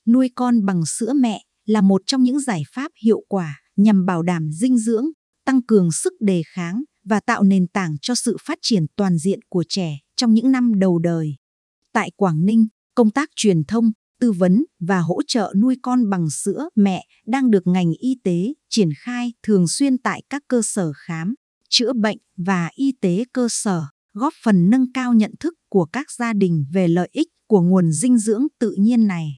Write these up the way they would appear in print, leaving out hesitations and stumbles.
nuôi con bằng sữa mẹ là một trong những giải pháp hiệu quả nhằm bảo đảm dinh dưỡng, tăng cường sức đề kháng và tạo nền tảng cho sự phát triển toàn diện của trẻ trong những năm đầu đời. Tại Quảng Ninh, công tác truyền thông, tư vấn và hỗ trợ nuôi con bằng sữa mẹ đang được ngành y tế triển khai thường xuyên tại các cơ sở khám, chữa bệnh và y tế cơ sở, góp phần nâng cao nhận thức của các gia đình về lợi ích của nguồn dinh dưỡng tự nhiên này.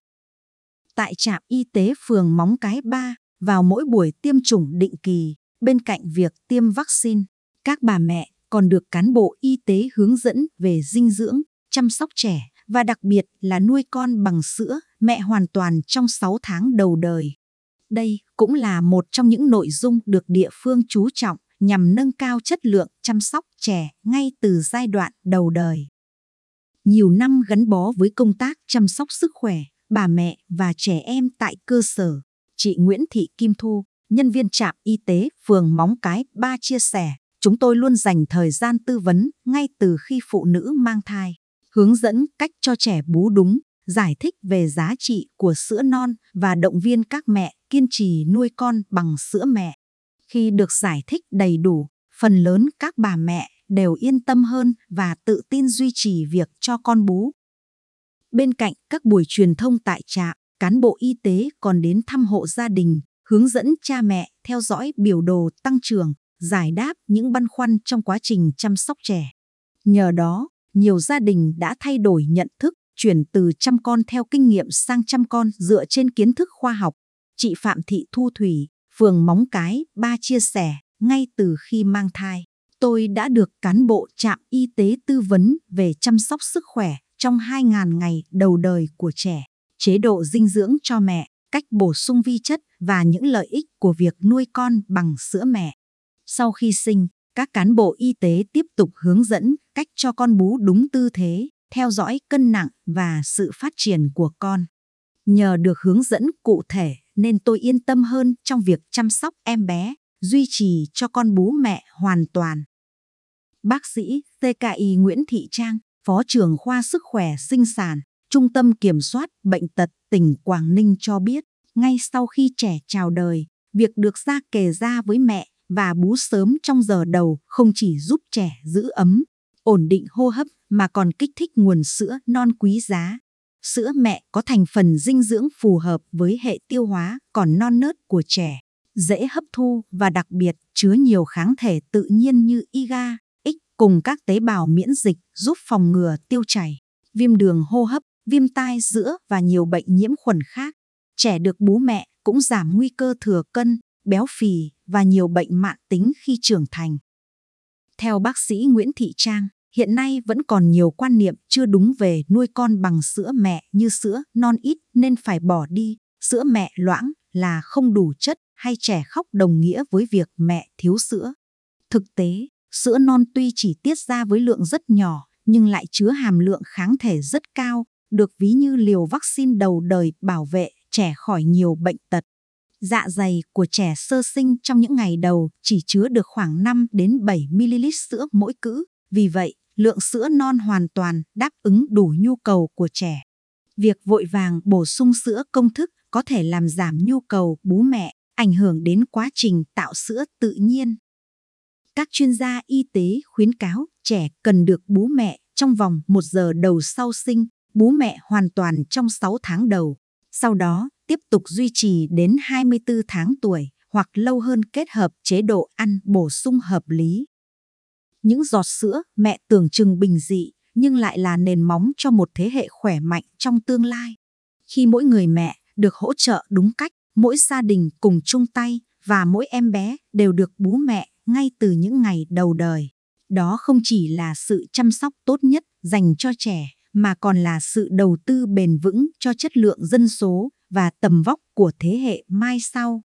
Tại trạm y tế phường Móng Cái 3, vào mỗi buổi tiêm chủng định kỳ, bên cạnh việc tiêm vaccine, các bà mẹ còn được cán bộ y tế hướng dẫn về dinh dưỡng, chăm sóc trẻ và đặc biệt là nuôi con bằng sữa mẹ hoàn toàn trong 6 tháng đầu đời. Đây cũng là một trong những nội dung được địa phương chú trọng nhằm nâng cao chất lượng chăm sóc trẻ ngay từ giai đoạn đầu đời. Nhiều năm gắn bó với công tác chăm sóc sức khỏe bà mẹ và trẻ em tại cơ sở, chị Nguyễn Thị Kim Thu, nhân viên trạm y tế phường Móng Cái 3 chia sẻ, chúng tôi luôn dành thời gian tư vấn ngay từ khi phụ nữ mang thai, hướng dẫn cách cho trẻ bú đúng, giải thích về giá trị của sữa non và động viên các mẹ kiên trì nuôi con bằng sữa mẹ. Khi được giải thích đầy đủ, phần lớn các bà mẹ đều yên tâm hơn và tự tin duy trì việc cho con bú. Bên cạnh các buổi truyền thông tại trạm, cán bộ y tế còn đến thăm hộ gia đình, hướng dẫn cha mẹ theo dõi biểu đồ tăng trưởng, giải đáp những băn khoăn trong quá trình chăm sóc trẻ. Nhờ đó, nhiều gia đình đã thay đổi nhận thức, chuyển từ chăm con theo kinh nghiệm sang chăm con dựa trên kiến thức khoa học. Chị Phạm Thị Thu Thủy, phường Móng Cái 3 chia sẻ, ngay từ khi mang thai, tôi đã được cán bộ trạm y tế tư vấn về chăm sóc sức khỏe trong 2.000 ngày đầu đời của trẻ, chế độ dinh dưỡng cho mẹ, cách bổ sung vi chất và những lợi ích của việc nuôi con bằng sữa mẹ. Sau khi sinh, các cán bộ y tế tiếp tục hướng dẫn cách cho con bú đúng tư thế, theo dõi cân nặng và sự phát triển của con. Nhờ được hướng dẫn cụ thể nên tôi yên tâm hơn trong việc chăm sóc em bé, duy trì cho con bú mẹ hoàn toàn. Bác sĩ TKI Nguyễn Thị Trang, Phó trưởng khoa sức khỏe sinh sản, Trung tâm Kiểm soát Bệnh tật tỉnh Quảng Ninh cho biết, ngay sau khi trẻ chào đời, việc được ra kề da với mẹ và bú sớm trong giờ đầu không chỉ giúp trẻ giữ ấm, ổn định hô hấp mà còn kích thích nguồn sữa non quý giá. Sữa mẹ có thành phần dinh dưỡng phù hợp với hệ tiêu hóa còn non nớt của trẻ, dễ hấp thu và đặc biệt chứa nhiều kháng thể tự nhiên như IgA, X cùng các tế bào miễn dịch giúp phòng ngừa tiêu chảy, viêm đường hô hấp, viêm tai giữa và nhiều bệnh nhiễm khuẩn khác. Trẻ được bú mẹ cũng giảm nguy cơ thừa cân, béo phì và nhiều bệnh mãn tính khi trưởng thành. Theo bác sĩ Nguyễn Thị Trang, hiện nay vẫn còn nhiều quan niệm chưa đúng về nuôi con bằng sữa mẹ như sữa non ít nên phải bỏ đi, sữa mẹ loãng là không đủ chất hay trẻ khóc đồng nghĩa với việc mẹ thiếu sữa. Thực tế, sữa non tuy chỉ tiết ra với lượng rất nhỏ nhưng lại chứa hàm lượng kháng thể rất cao, được ví như liều vaccine đầu đời bảo vệ trẻ khỏi nhiều bệnh tật. Dạ dày của trẻ sơ sinh trong những ngày đầu chỉ chứa được khoảng 5 đến 7 ml sữa mỗi cữ, vì vậy lượng sữa non hoàn toàn đáp ứng đủ nhu cầu của trẻ. Việc vội vàng bổ sung sữa công thức có thể làm giảm nhu cầu bú mẹ, ảnh hưởng đến quá trình tạo sữa tự nhiên. Các chuyên gia y tế khuyến cáo trẻ cần được bú mẹ trong vòng 1 giờ đầu sau sinh, bú mẹ hoàn toàn trong 6 tháng đầu. Sau đó, tiếp tục duy trì đến 24 tháng tuổi hoặc lâu hơn kết hợp chế độ ăn bổ sung hợp lý. Những giọt sữa mẹ tưởng chừng bình dị nhưng lại là nền móng cho một thế hệ khỏe mạnh trong tương lai. Khi mỗi người mẹ được hỗ trợ đúng cách, mỗi gia đình cùng chung tay và mỗi em bé đều được bú mẹ ngay từ những ngày đầu đời. Đó không chỉ là sự chăm sóc tốt nhất dành cho trẻ mà còn là sự đầu tư bền vững cho chất lượng dân số và tầm vóc của thế hệ mai sau.